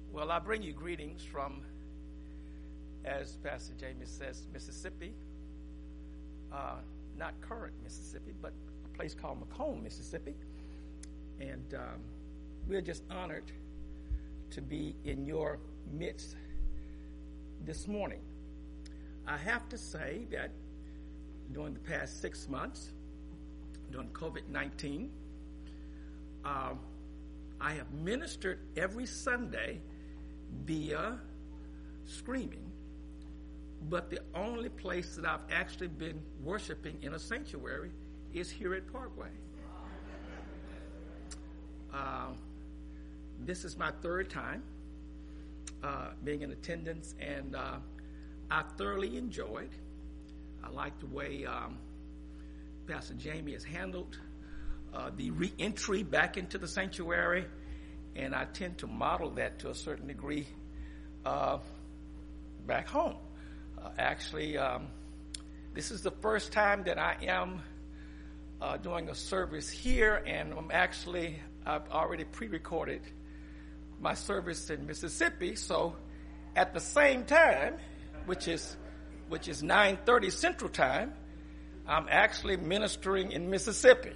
Well, I bring you greetings from, as Pastor Jamie says, Mississippi. Not current Mississippi, but a place called Macomb, Mississippi. And we're just honored to be in your midst this morning. I have to say that during the past 6 months, during COVID-19, I have ministered every Sunday via streaming, but the only place that I've actually been worshiping in a sanctuary is here at Parkway. This is my third time being in attendance, and I thoroughly enjoyed. I like the way Pastor Jamie has handled the re-entry back into the sanctuary, and I tend to model that to a certain degree back home. Actually, this is the first time that I am doing a service here, and I've already pre-recorded my service in Mississippi. So at the same time, which is 9:30 Central Time, I'm actually ministering in Mississippi.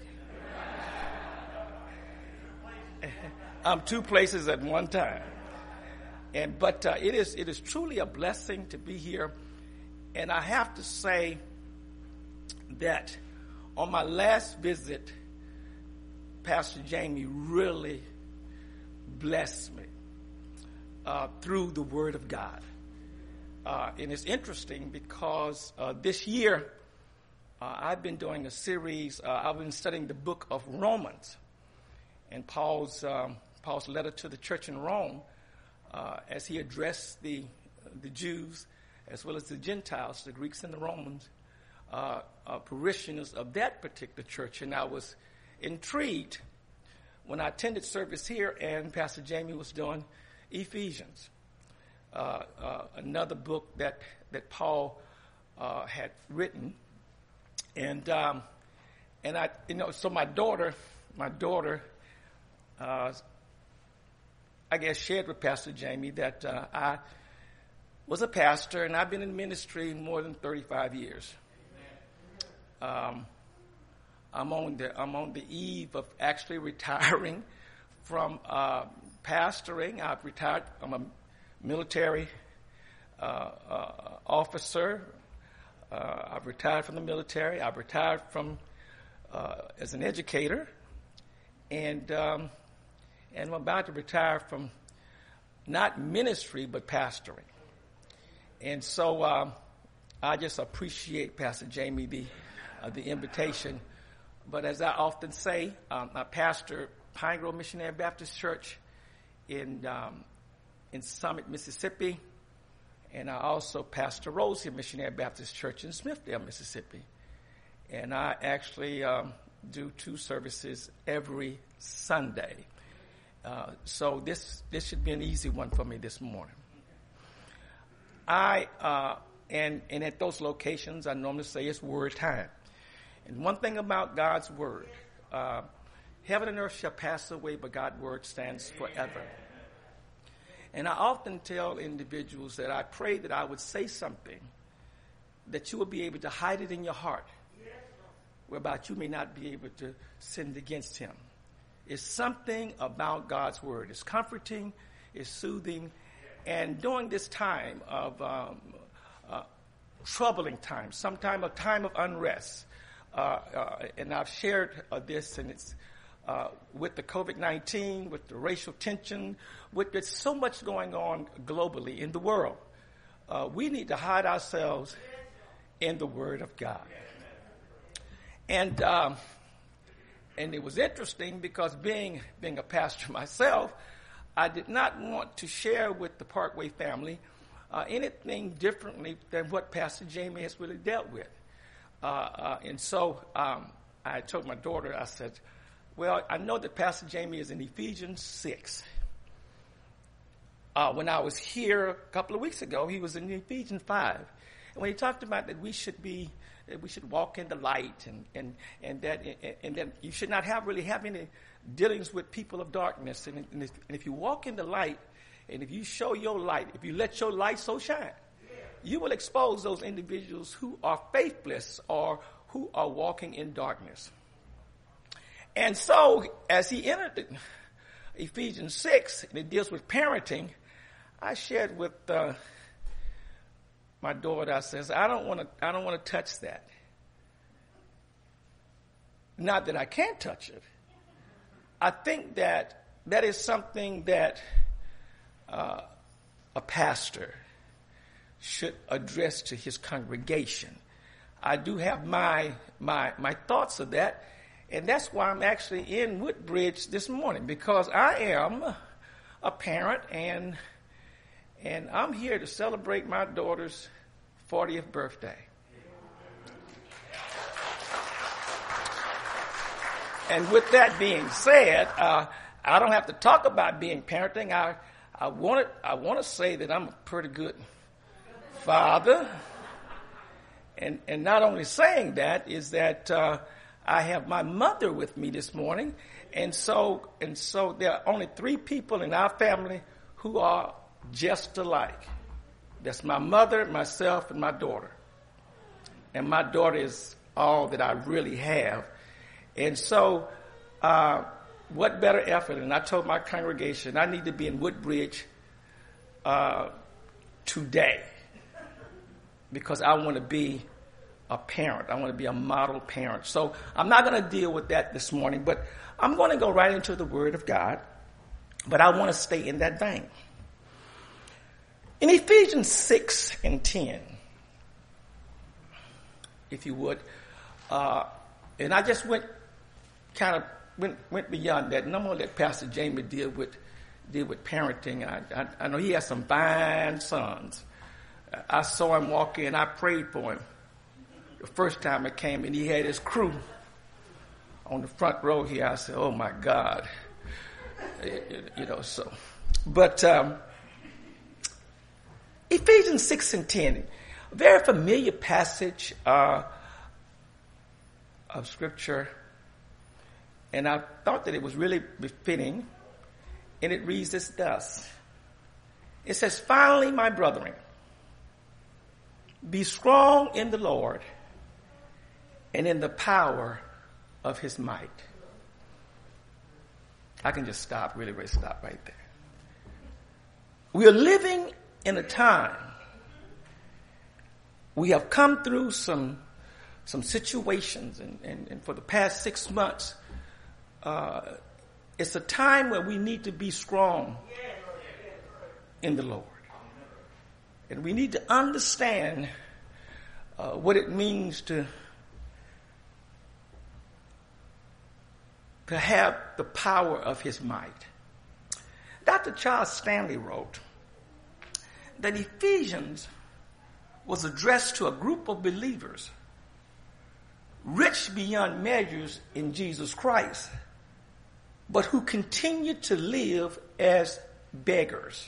I'm two places at one time. But it is truly a blessing to be here. And I have to say that on my last visit, Pastor Jamie really blessed me through the Word of God. And it's interesting because this year I've been doing a series. I've been studying the book of Romans and Paul's letter to the church in Rome as he addressed the Jews as well as the Gentiles, the Greeks and the Romans, parishioners of that particular church. And I was intrigued when I attended service here and Pastor Jamie was doing Ephesians, another book that Paul had written. And I, so my daughter, I guess, shared with Pastor Jamie that I was a pastor and I've been in ministry more than 35 years. I'm on the eve of actually retiring from pastoring. I've retired. I'm a military officer. I've retired from the military. I've retired from as an educator, and I'm about to retire from not ministry but pastoring. And so I just appreciate Pastor Jamie the invitation. But as I often say, I pastor Pine Grove Missionary Baptist Church in Summit, Mississippi, and I also pastor Rosehill Missionary Baptist Church in Smithville, Mississippi. And I actually do 2 services every Sunday. So this should be an easy one for me this morning. And at those locations, I normally say it's word time. And one thing about God's word, heaven and earth shall pass away, but God's word stands forever. And I often tell individuals that I pray that I would say something that you will be able to hide it in your heart, whereby you may not be able to sin against him. It's something about God's word. It's comforting, it's soothing, and during this time of troubling times, sometime a time of unrest, and I've shared this, and it's with the COVID-19, with the racial tension, with so much going on globally in the world. We need to hide ourselves in the Word of God. And it was interesting because being a pastor myself, I did not want to share with the Parkway family anything differently than what Pastor Jamie has really dealt with. And so I told my daughter, I said, well, I know that Pastor Jamie is in Ephesians 6. When I was here a couple of weeks ago, he was in Ephesians 5. And when he talked about that we should walk in the light and that you should not have any dealings with people of darkness. And if you walk in the light, And if you show your light, if you let your light so shine, you will expose those individuals who are faithless or who are walking in darkness. And so, as he entered Ephesians 6, and it deals with parenting, I shared with my daughter, I says, I don't want to touch that. Not that I can't touch it. I think that is something that a pastor should address to his congregation. I do have my thoughts of that, and that's why I'm actually in Woodbridge this morning, because I am a parent, and I'm here to celebrate my daughter's 40th birthday. And with that being said, I don't have to talk about being parenting. I want to say that I'm a pretty good father, and not only saying that is that I have my mother with me this morning, and so there are only 3 people in our family who are just alike. That's my mother, myself, and my daughter. And my daughter is all that I really have. And so, what better effort? And I told my congregation I need to be in Woodbridge today, because I want to be a parent. I want to be a model parent. So I'm not going to deal with that this morning, but I'm going to go right into the Word of God. But I want to stay in that vein. In Ephesians 6 and 10, if you would, and I just went beyond that, and I'm going to let Pastor Jamie deal with parenting. I know he has some fine sons. I saw him walk in. I prayed for him the first time I came, and he had his crew on the front row here. I said, "Oh my God," So, but Ephesians 6 and 10, a very familiar passage of Scripture, and I thought that it was really befitting, and it reads as thus. It says, "Finally, my brethren, be strong in the Lord and in the power of his might." I can just stop right there. We are living in a time, we have come through some situations, and for the past 6 months, it's a time where we need to be strong in the Lord. And we need to understand what it means to have the power of his might. Dr. Charles Stanley wrote that Ephesians was addressed to a group of believers rich beyond measures in Jesus Christ, but who continued to live as beggars.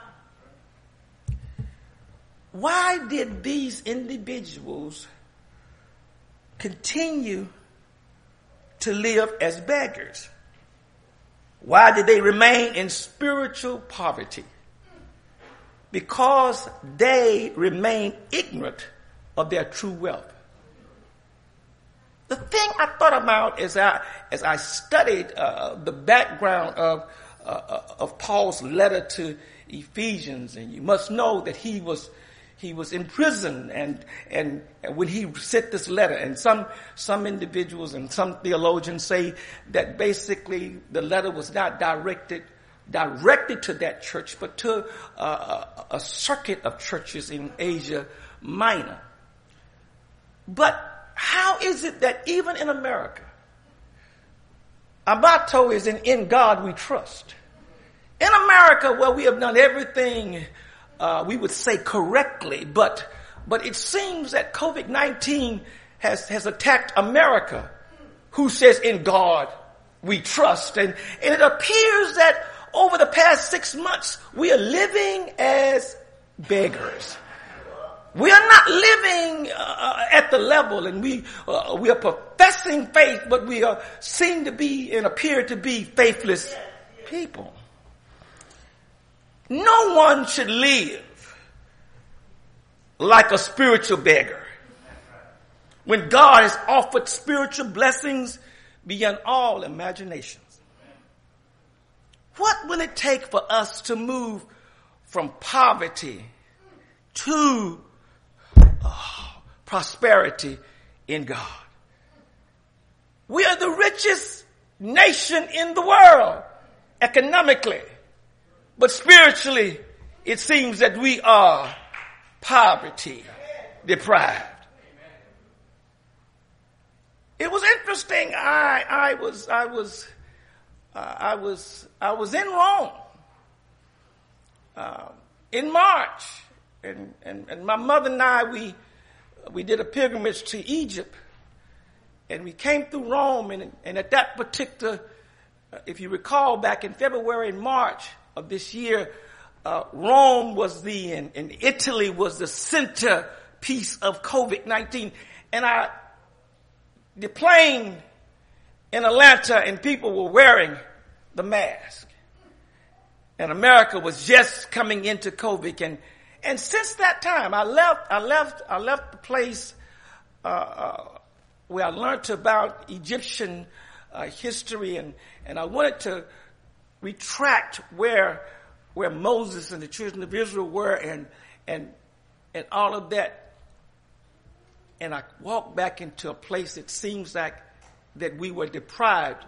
Why did these individuals continue to live as beggars? Why did they remain in spiritual poverty? Because they remained ignorant of their true wealth. The thing I thought about as I studied the background of Paul's letter to Ephesians, and you must know that he was in prison, and when he sent this letter, and some individuals and some theologians say that basically the letter was not directed to that church, but to a circuit of churches in Asia Minor. But how is it that even in America, our motto is in God we trust. In America, where we have done everything we would say correctly, but it seems that COVID-19 has attacked America, who says in God we trust. And it appears that over the past 6 months, we are living as beggars. We are not living at the level, and we are professing faith, but we seem to be and appear to be faithless people. no one should live like a spiritual beggar when God has offered spiritual blessings beyond all imaginations. What will it take for us to move from poverty to prosperity in God? We are the richest nation in the world economically, but spiritually it seems that we are poverty deprived. It was interesting. I was in Rome in March, and my mother and I we did a pilgrimage to Egypt, and we came through Rome, and at that particular, if you recall, back in February and March of this year, Rome was and Italy was the centerpiece of COVID-19, and the plane in Atlanta, and people were wearing the mask. And America was just coming into COVID. And since that time, I left the place where I learned about Egyptian history, and I wanted to retract where Moses and the children of Israel were and all of that. And I walked back into a place it seems like that we were deprived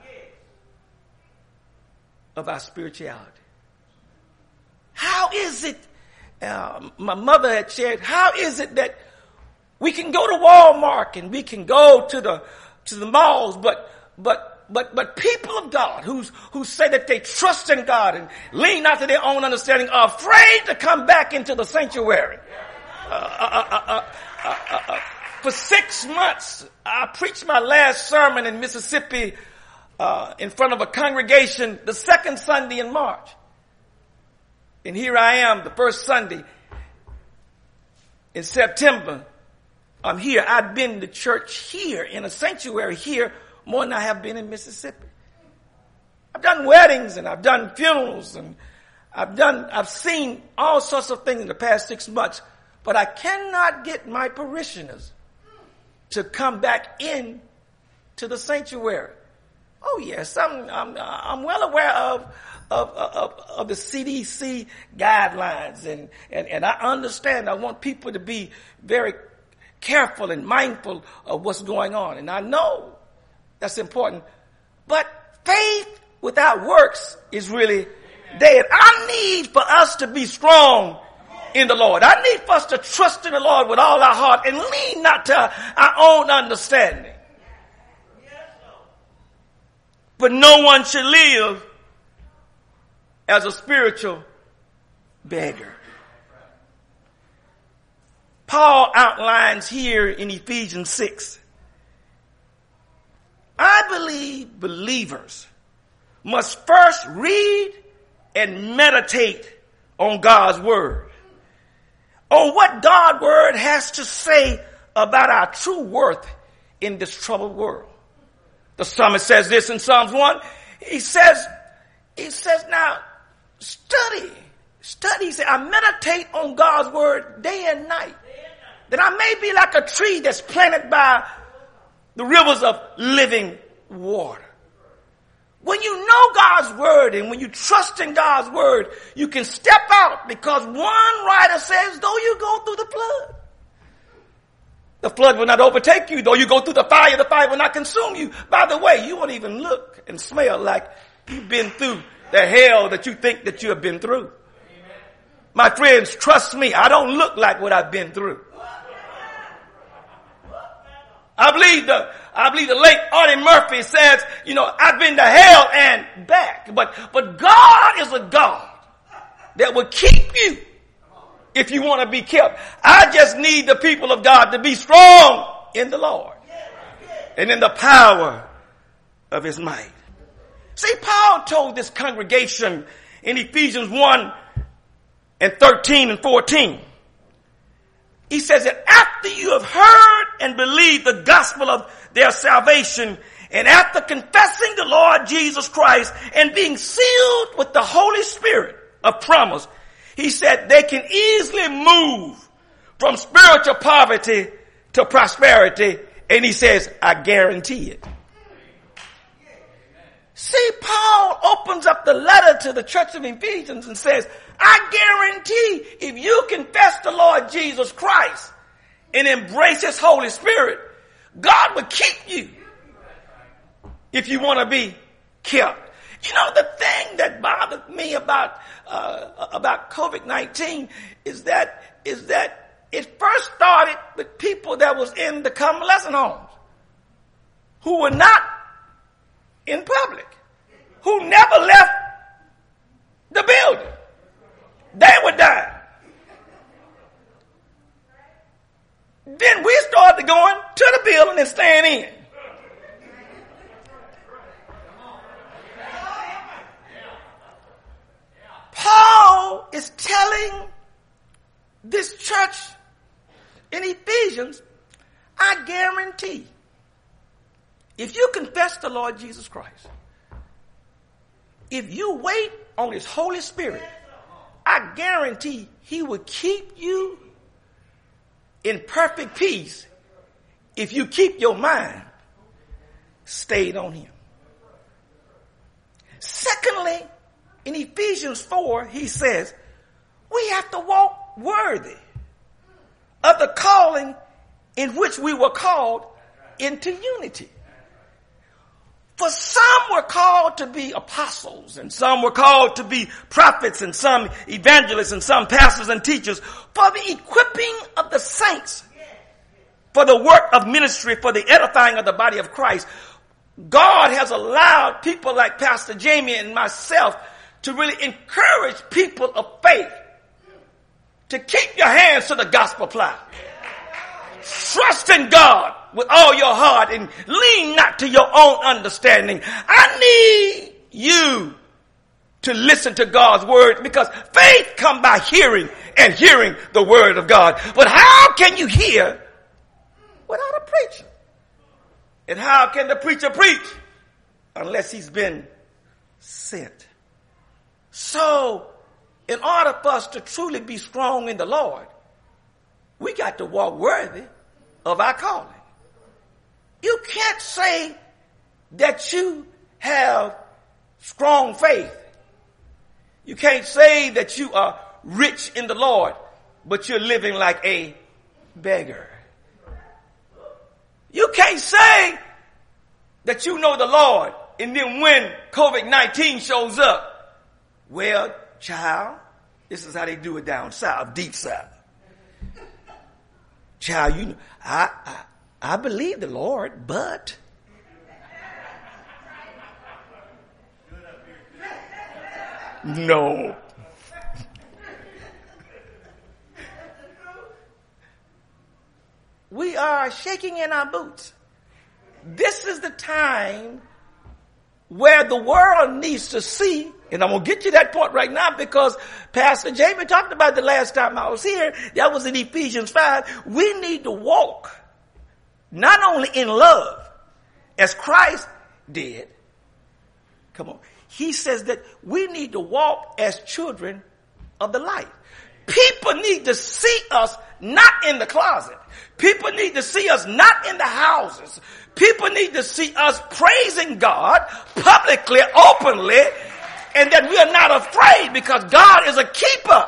of our spirituality. How is it, my mother had shared, how is it that we can go to Walmart and we can go to the malls, but people of God who say that they trust in God and lean not to their own understanding are afraid to come back into the sanctuary. For 6 months, I preached my last sermon in Mississippi in front of a congregation the second Sunday in March. And here I am, the first Sunday in September. I'm here. I've been to church here in a sanctuary here more than I have been in Mississippi. I've done weddings and I've done funerals and I've seen all sorts of things in the past 6 months, but I cannot get my parishioners to come back in to the sanctuary. Oh yes, I'm well aware of the CDC guidelines and I understand. I want people to be very careful and mindful of what's going on, and I know that's important. But faith without works is really dead. I need for us to be strong in the Lord. I need for us to trust in the Lord with all our heart and lean not to our own understanding. But no one should live as a spiritual beggar. Paul outlines here in Ephesians 6. I believe believers must first read and meditate on God's word, on what God's word has to say about our true worth in this troubled world. The psalmist says this in Psalms 1. He says, now study. He said, I meditate on God's word day and night, that I may be like a tree that's planted by the rivers of living water. When you know God's word and when you trust in God's word, you can step out, because one writer says, though you go through the flood will not overtake you. Though you go through the fire will not consume you. By the way, you won't even look and smell like you've been through the hell that you think that you have been through. Amen. My friends, trust me, I don't look like what I've been through. I believe the late Artie Murphy says, I've been to hell and back. But God is a God that will keep you if you want to be kept. I just need the people of God to be strong in the Lord and in the power of his might. See, Paul told this congregation in Ephesians 1 and 13 and 14. He says that after you have heard and believed the gospel of their salvation, and after confessing the Lord Jesus Christ and being sealed with the Holy Spirit of promise, He said they can easily move from spiritual poverty to prosperity. And he says, I guarantee it. See, Paul opens up the letter to the church of Ephesians and says, I guarantee if you confess the Lord Jesus Christ and embrace his Holy Spirit, God will keep you if you want to be kept. You know, the thing that bothered me about COVID-19 is that it first started with people that was in the convalescent homes who were not in public, who never left the building. They were dying. Then we started going to the building and staying in. Paul is telling this church in Ephesians, I guarantee, if you confess the Lord Jesus Christ, if you wait on his Holy Spirit, I guarantee he will keep you in perfect peace if you keep your mind stayed on him. Secondly, in Ephesians 4, he says, we have to walk worthy of the calling in which we were called into unity. For some were called to be apostles, and some were called to be prophets, and some evangelists, and some pastors and teachers, for the equipping of the saints, for the work of ministry, for the edifying of the body of Christ. God has allowed people like Pastor Jamie and myself to really encourage people of faith to keep your hands to the gospel plow. Trust in God with all your heart and lean not to your own understanding. I need you to listen to God's word, because faith comes by hearing, and hearing the word of God. But how can you hear without a preacher? And how can the preacher preach unless he's been sent? So, in order for us to truly be strong in the Lord, we got to walk worthy of our calling. You can't say that you have strong faith. You can't say that you are rich in the Lord, but you're living like a beggar. You can't say that you know the Lord, and then when COVID-19 shows up, well, child, this is how they do it down south, deep south. Child, you know, I believe the Lord, but no. We are shaking in our boots. This is the time where the world needs to see, and I'm going to get you that point right now because Pastor Jamie talked about the last time I was here. That was in Ephesians 5. We need to walk not only in love as Christ did. Come on. He says that we need to walk as children of the light. People need to see us not in the closet. People need to see us not in the houses. People need to see us praising God publicly, openly, and that we are not afraid because God is a keeper.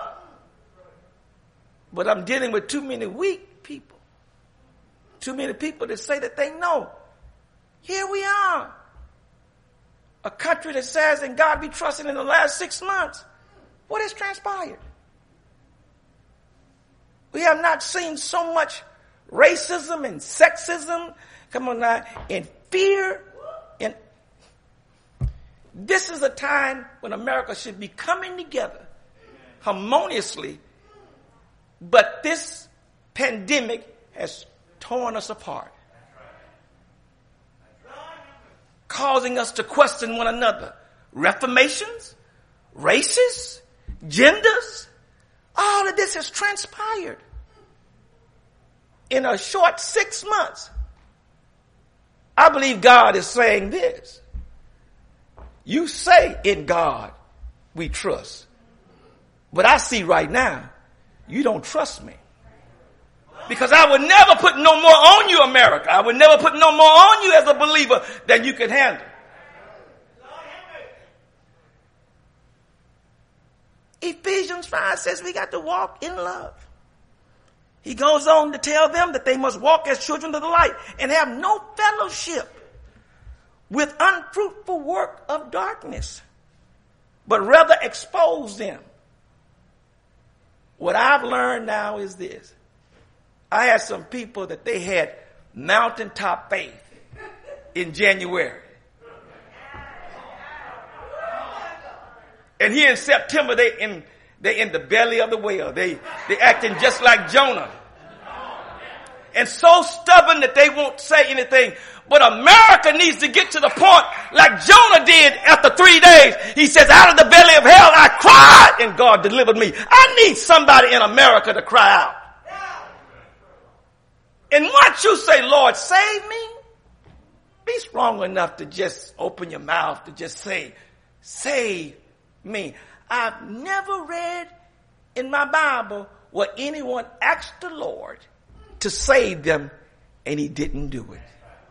But I'm dealing with too many weak people. Too many people that say that they know. Here we are. A country that says in God we trusted in the last 6 months. What has transpired? We have not seen so much racism and sexism, come on now, and fear. And this is a time when America should be coming together harmoniously. But this pandemic has torn us apart, causing us to question one another. Reformations, races, genders, all of this has transpired in a short 6 months. I believe God is saying this. You say in God we trust. But I see right now, you don't trust me. Because I would never put no more on you, America. I would never put no more on you as a believer than you can handle. Ephesians 5 says we got to walk in love. He goes on to tell them that they must walk as children of the light and have no fellowship with unfruitful work of darkness, but rather expose them. What I've learned now is this. I had some people that they had mountaintop faith in January. And here in September, they in the belly of the whale. They acting just like Jonah. And so stubborn that they won't say anything. But America needs to get to the point like Jonah did after 3 days. He says, out of the belly of hell I cried and God delivered me. I need somebody in America to cry out. And once you say, Lord, save me, be strong enough to just open your mouth to just say, save me. I've never read in my Bible where anyone asked the Lord to save them and he didn't do it.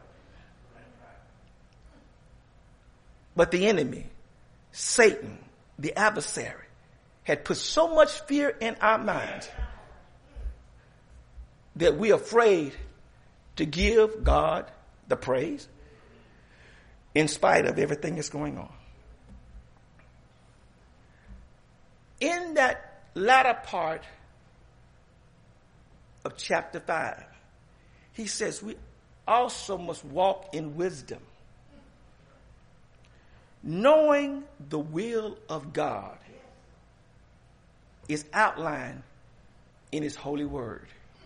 But the enemy, Satan, the adversary, had put so much fear in our minds that we're afraid to give God the praise in spite of everything that's going on. In that latter part of chapter 5, he says we also must walk in wisdom, knowing the will of God is outlined in his holy word.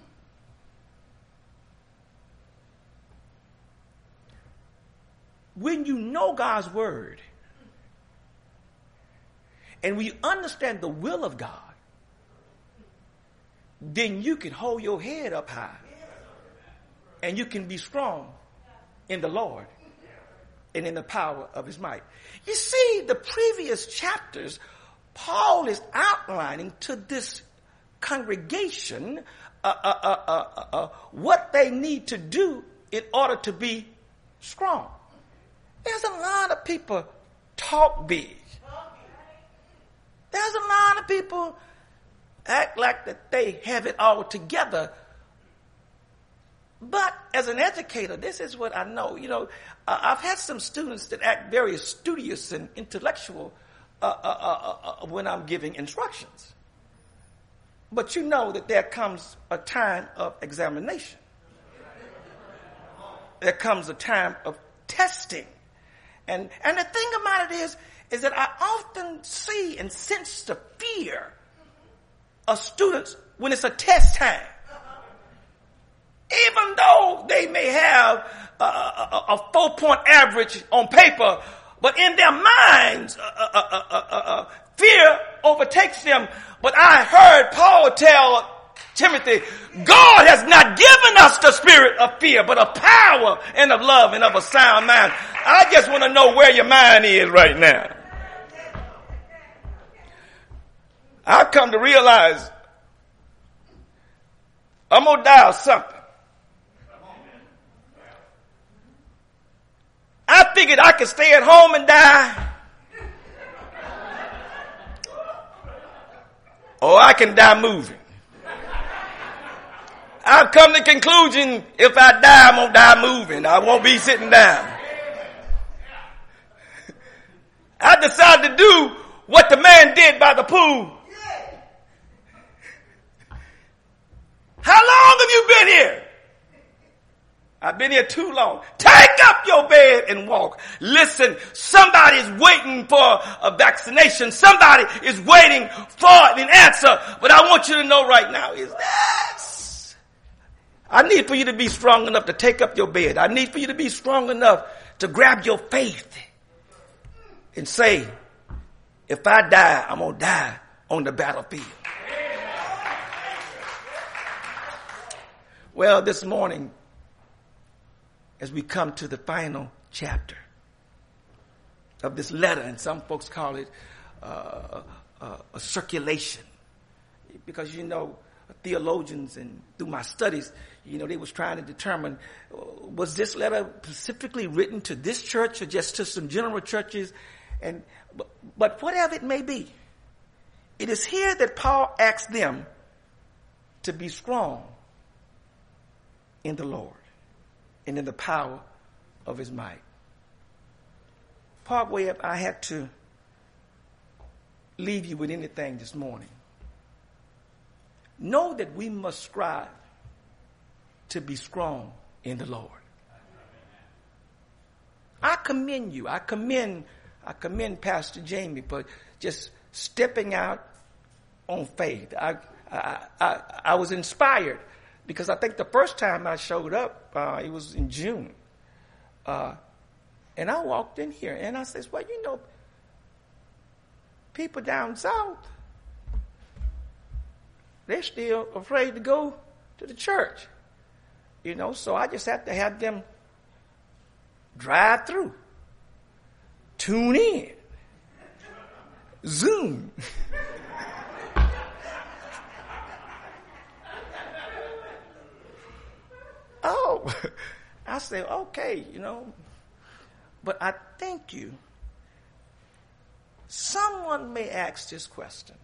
When you know God's word and when you understand the will of God, then you can hold your head up high and you can be strong in the Lord and in the power of his might. You see, the previous chapters, Paul is outlining to this congregation what they need to do in order to be strong. There's a lot of people talk big. There's a lot of people act like that they have it all together. But as an educator, this is what I know. You know, I've had some students that act very studious and intellectual when I'm giving instructions. But you know that there comes a time of examination. There comes a time of testing. And the thing about it is that I often see and sense the fear of students when it's a test time. Even though they may have a 4-point average on paper, but in their minds, fear overtakes them. But I heard Paul tell Timothy, God has not given us the spirit of fear, but of power and of love and of a sound mind. I just want to know where your mind is right now. I've come to realize I'm going to die of something. I figured I could stay at home and die. Or I can die moving. I've come to the conclusion, if I die, I'm going to die moving. I won't be sitting down. I decided to do what the man did by the pool. How long have you been here? I've been here too long. Take up your bed and walk. Listen, somebody's waiting for a vaccination. Somebody is waiting for an answer. But I want you to know right now is this. I need for you to be strong enough to take up your bed. I need for you to be strong enough to grab your faith and say, if I die, I'm going to die on the battlefield. Well, this morning, as we come to the final chapter of this letter, and some folks call it a circulation. Because, theologians and through my studies, they was trying to determine, was this letter specifically written to this church or just to some general churches? But whatever it may be, it is here that Paul asks them to be strong in the Lord and in the power of his might. Park Webb, I had to leave you with anything this morning. Know that we must strive to be strong in the Lord. I commend you. I commend Pastor Jamie for just stepping out on faith. I was inspired because I think the first time I showed up, it was in June. And I walked in here and I said, well, people down south, they're still afraid to go to the church. So I just have to have them drive through, tune in, Zoom. Oh, I say, okay, but I thank you. Someone may ask this question.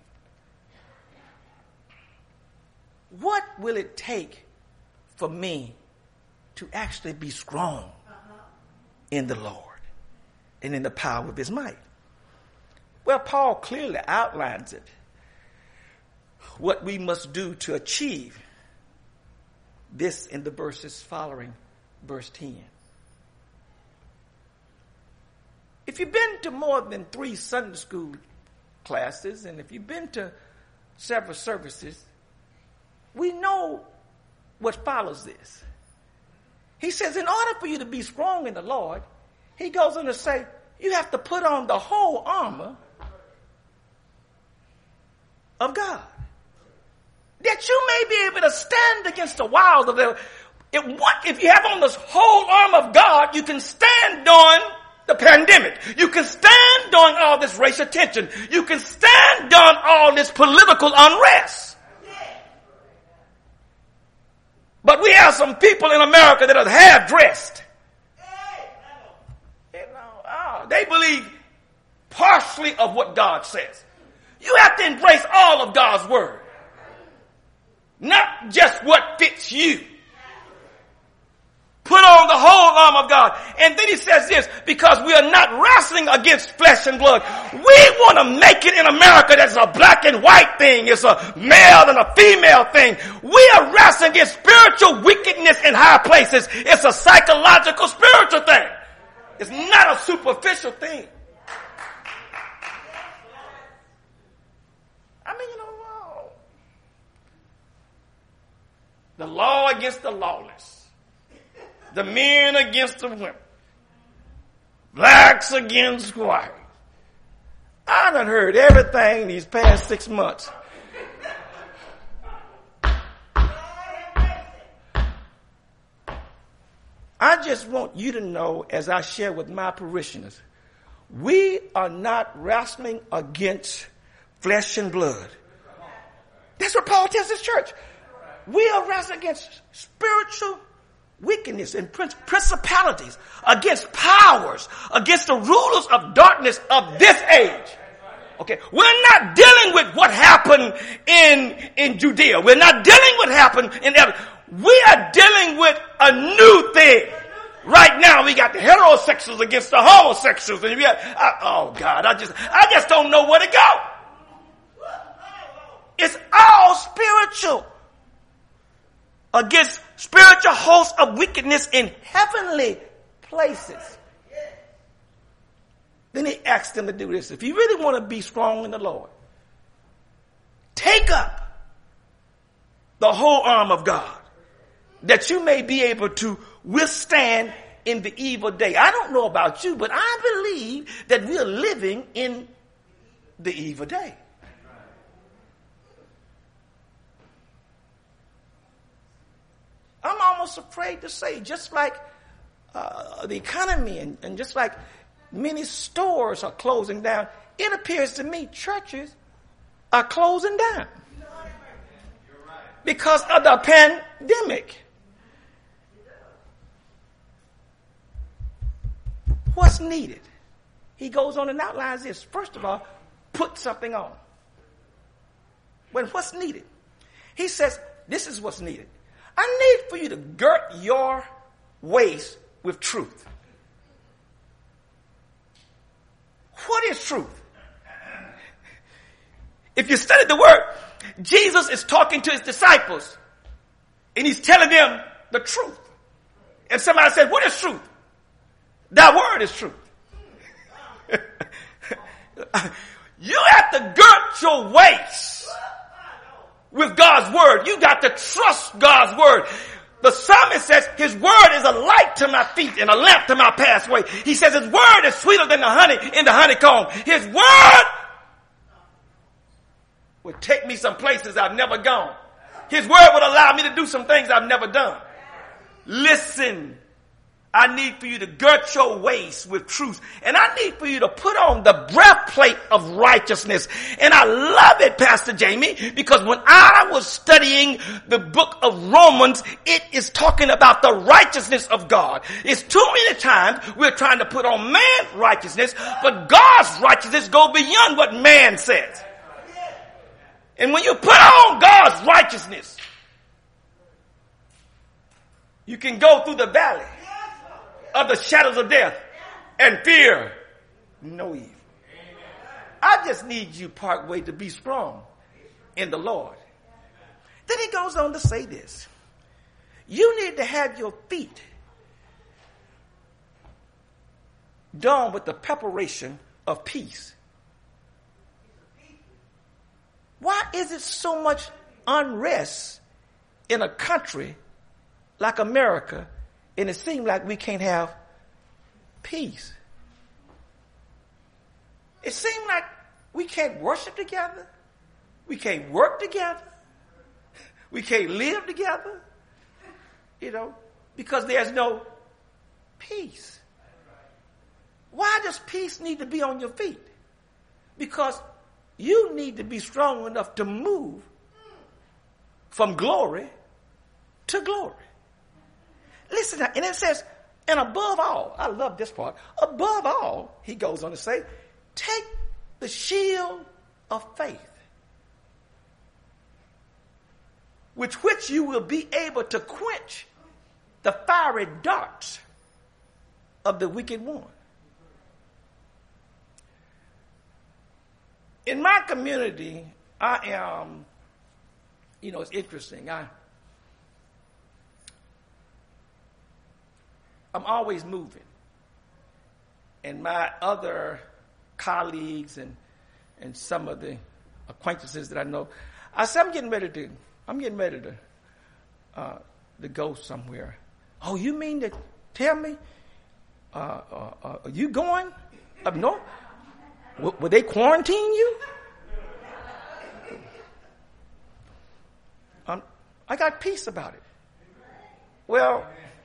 What will it take for me to actually be strong in the Lord and in the power of his might? Well, Paul clearly outlines it. What we must do to achieve this in the verses following verse 10. If you've been to more than 3 Sunday school classes, and if you've been to several services, we know what follows this. He says, in order for you to be strong in the Lord, he goes on to say, you have to put on the whole armor of God, that you may be able to stand against the wiles of the. If you have on this whole armor of God, you can stand during the pandemic. You can stand during all this racial tension. You can stand during all this political unrest. But we have some people in America that are half-dressed. They believe partially of what God says. You have to embrace all of God's word, not just what fits you. Put on the whole armor of God. And then he says this, because we are not wrestling against flesh and blood. We want to make it in America that's a black and white thing. It's a male and a female thing. We are wrestling against spiritual wickedness in high places. It's a psychological spiritual thing. It's not a superficial thing. The law against the lawless. The men against the women. Blacks against white. I done heard everything these past 6 months. I just want you to know, as I share with my parishioners, we are not wrestling against flesh and blood. That's what Paul tells his church. We are wrestling against spiritual wickedness and principalities, against powers, against the rulers of darkness of this age. Okay, we're not dealing with what happened in Judea. We're not dealing with what happened in we are dealing with a new thing. Right now, we got the heterosexuals against the homosexuals, and we got, oh God, I just don't know where to go. It's all spiritual. Against spiritual hosts of wickedness in heavenly places. Then he asked them to do this. If you really want to be strong in the Lord, take up the whole arm of God, that you may be able to withstand in the evil day. I don't know about you, but I believe that we are living in the evil day. I'm almost afraid to say, just like the economy and just like many stores are closing down, it appears to me churches are closing down because of the pandemic. What's needed? He goes on and outlines this. First of all, put something on. When what's needed? He says, this is what's needed. I need for you to girt your waist with truth. What is truth? If you study the word, Jesus is talking to his disciples and he's telling them the truth. And somebody said, what is truth? That word is truth. You have to girt your waist with God's word. You got to trust God's word. The psalmist says his word is a light to my feet and a lamp to my pathway. He says his word is sweeter than the honey in the honeycomb. His word would take me some places I've never gone. His word would allow me to do some things I've never done. Listen. I need for you to girt your waist with truth. And I need for you to put on the breastplate of righteousness. And I love it, Pastor Jamie, because when I was studying the book of Romans, it is talking about the righteousness of God. It's too many times we're trying to put on man's righteousness, but God's righteousness goes beyond what man says. And when you put on God's righteousness, you can go through the valley of the shadows of death and fear no evil. I just need you, Parkway, to be strong in the Lord. Then he goes on to say this. You need to have your feet done with the preparation of peace. Why is it so much unrest in a country like America? And it seems like we can't have peace. It seems like we can't worship together. We can't work together. We can't live together. Because there's no peace. Why does peace need to be on your feet? Because you need to be strong enough to move from glory to glory. Listen, and it says, and above all, I love this part, above all, he goes on to say, take the shield of faith, with which you will be able to quench the fiery darts of the wicked one. In my community, I am, it's interesting. I'm always moving. And my other colleagues and some of the acquaintances that I know, I said, I'm getting ready to go somewhere. Oh, you mean to tell me? Are you going up north? Will they quarantine you? I got peace about it. Well,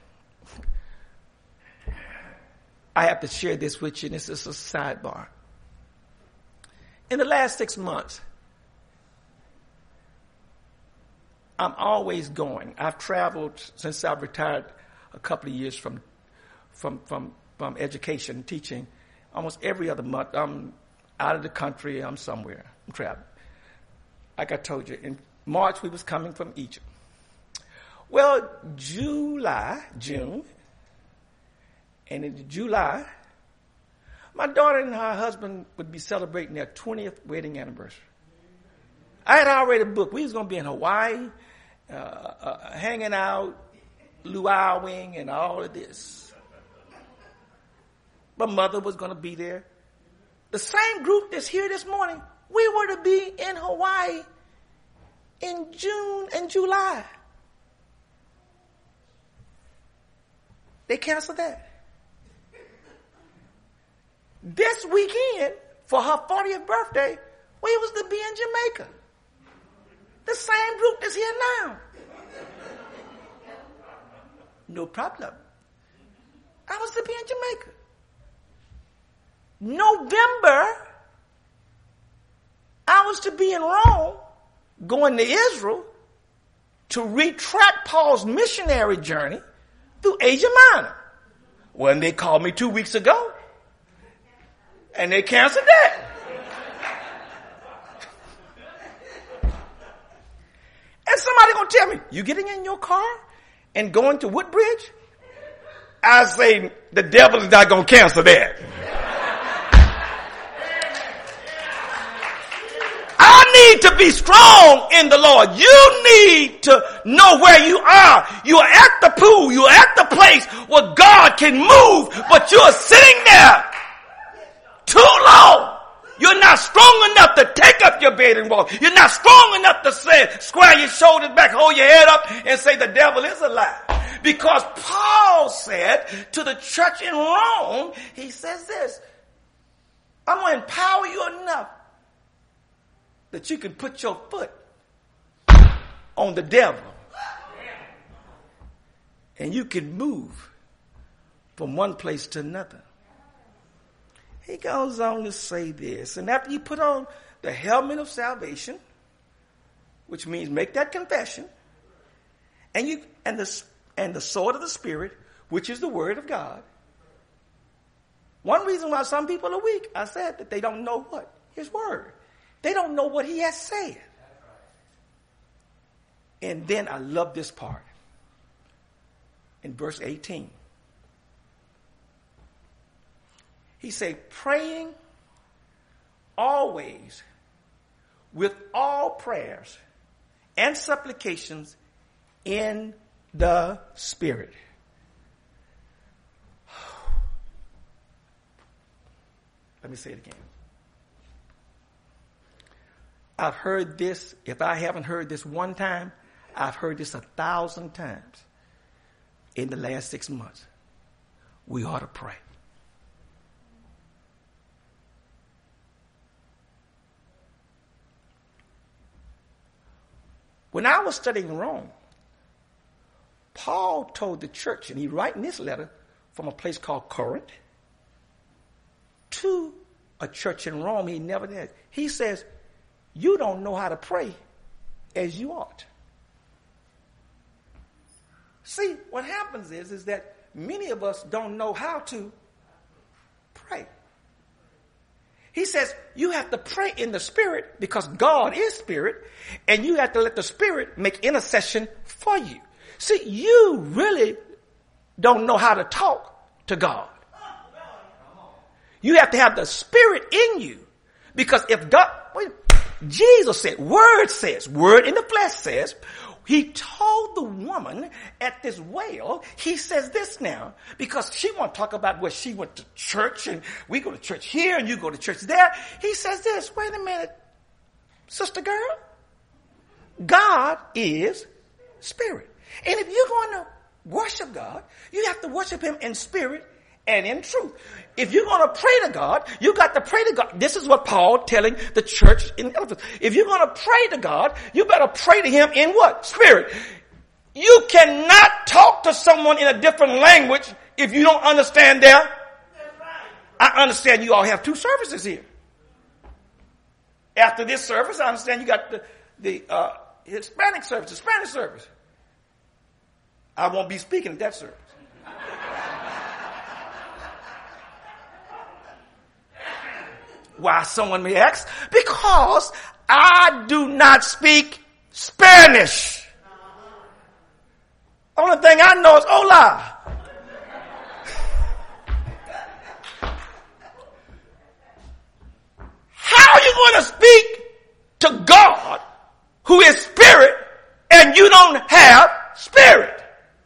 I have to share this with you, and this is a sidebar. In the last 6 months, I'm always going. I've traveled since I've retired a couple of years from education, teaching. Almost every other month, I'm out of the country. I'm somewhere. I'm traveling. Like I told you, in March, we was coming from Egypt. Well, June, and in July, my daughter and her husband would be celebrating their 20th wedding anniversary. I had already booked. We was going to be in Hawaii, hanging out, luauing, and all of this. My mother was going to be there. The same group that's here this morning, we were to be in Hawaii in June and July. They canceled that. This weekend, for her 40th birthday, we was to be in Jamaica. The same group that's here now. No problem. I was to be in Jamaica. November, I was to be in Rome, going to Israel, to retract Paul's missionary journey through Asia Minor. Well, they called me 2 weeks ago, and they canceled that. And somebody gonna tell me, you getting in your car and going to Woodbridge? I say, the devil is not gonna cancel that. I need to be strong in the Lord. You need to know where you are. You are at the pool. You are at the place where God can move, but you are sitting there too long. You're not strong enough to take up your bed and walk. You're not strong enough to say, square your shoulders back, hold your head up, and say the devil is a lie. Because Paul said to the church in Rome, he says this, I'm going to empower you enough that you can put your foot on the devil. And you can move from one place to another. He goes on to say this, and after you put on the helmet of salvation, which means make that confession, and the sword of the Spirit, which is the word of God. One reason why some people are weak, I said that they don't know what? His word. They don't know what he has said. And then I love this part. In verse 18. He said, praying always with all prayers and supplications in the Spirit. Let me say it again. I've heard this, if I haven't heard this one time, I've heard this 1,000 times in the last 6 months. We ought to pray. When I was studying Rome, Paul told the church, and he's writing this letter from a place called Corinth, to a church in Rome he never did. He says, you don't know how to pray as you ought. See, what happens is that many of us don't know how to pray. He says you have to pray in the Spirit because God is Spirit, and you have to let the Spirit make intercession for you. See, you really don't know how to talk to God. You have to have the Spirit in you, because if God, Jesus said, word in the flesh says, he told the woman at this well, he says this now, because she want to talk about where she went to church, and we go to church here and you go to church there. He says this, wait a minute, sister girl, God is Spirit. And if you're going to worship God, you have to worship him in spirit and in truth. If you're going to pray to God, you got to pray to God. This is what Paul telling the church in Ephesus. If you're going to pray to God, you better pray to him in what? Spirit. You cannot talk to someone in a different language if you don't understand their. I understand you all have 2 services here. After this service, I understand you got the Hispanic service, the Spanish service. I won't be speaking at that service. Why, someone may ask? Because I do not speak Spanish. Only thing I know is hola. How are you going to speak to God, who is spirit, and you don't have spirit?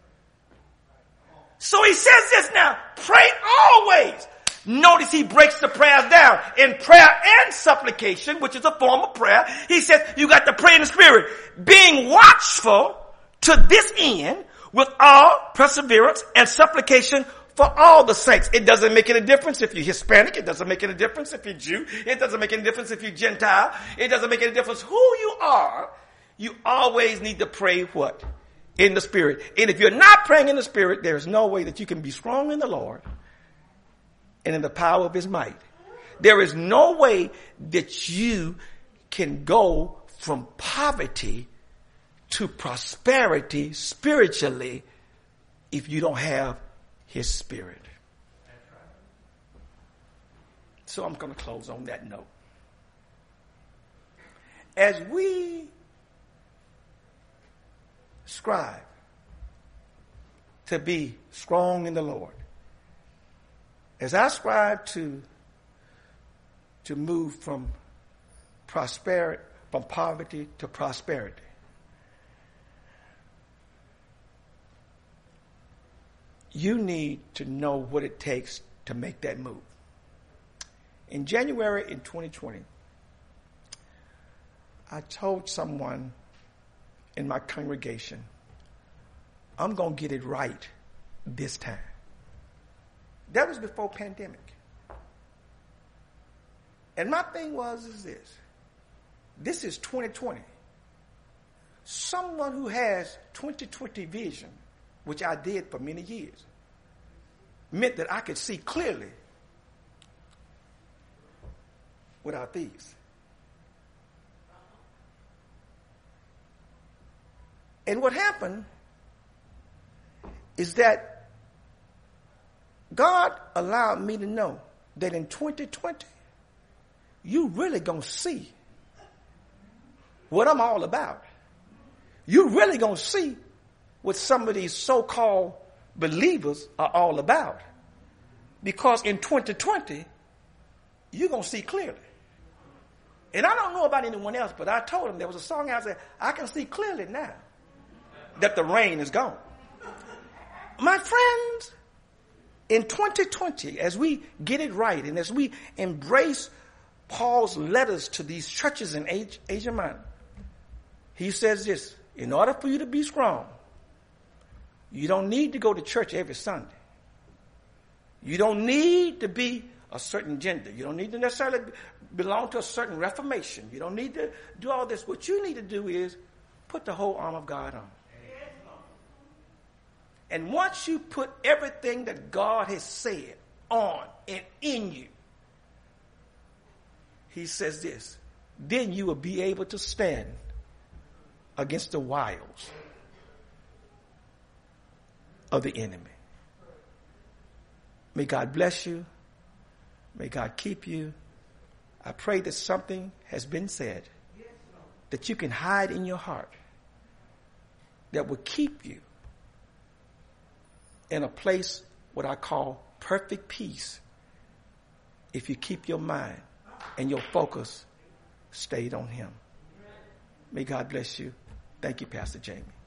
So he says this now, pray always. Notice he breaks the prayers down. In prayer and supplication, which is a form of prayer, he says you got to pray in the Spirit. Being watchful to this end with all perseverance and supplication for all the saints. It doesn't make any difference if you're Hispanic. It doesn't make any difference if you're Jew. It doesn't make any difference if you're Gentile. It doesn't make any difference who you are. You always need to pray what? In the Spirit. And if you're not praying in the Spirit, there is no way that you can be strong in the Lord and in the power of his might. There is no way that you can go from poverty to prosperity spiritually if you don't have his spirit. So I'm going to close on that note. As we strive to be strong in the Lord, as I strive to move from poverty to prosperity, you need to know what it takes to make that move. In January in 2020, I told someone in my congregation, I'm going to get it right this time. That was before pandemic. And my thing is this. This is 2020. Someone who has 2020 vision, which I did for many years, meant that I could see clearly without these. And what happened is that God allowed me to know that in 2020, you really gonna see what I'm all about. You really gonna see what some of these so-called believers are all about. Because in 2020, you're gonna see clearly. And I don't know about anyone else, but I told them there was a song I said, I can see clearly now that the rain is gone. My friends, in 2020, as we get it right and as we embrace Paul's letters to these churches in Asia Minor, he says this: in order for you to be strong, you don't need to go to church every Sunday. You don't need to be a certain gender. You don't need to necessarily belong to a certain reformation. You don't need to do all this. What you need to do is put the whole armor of God on. And once you put everything that God has said on and in you, he says this, then you will be able to stand against the wiles of the enemy. May God bless you. May God keep you. I pray that something has been said that you can hide in your heart that will keep you in a place what I call perfect peace if you keep your mind and your focus stayed on him. May God bless you. Thank you, Pastor Jamie.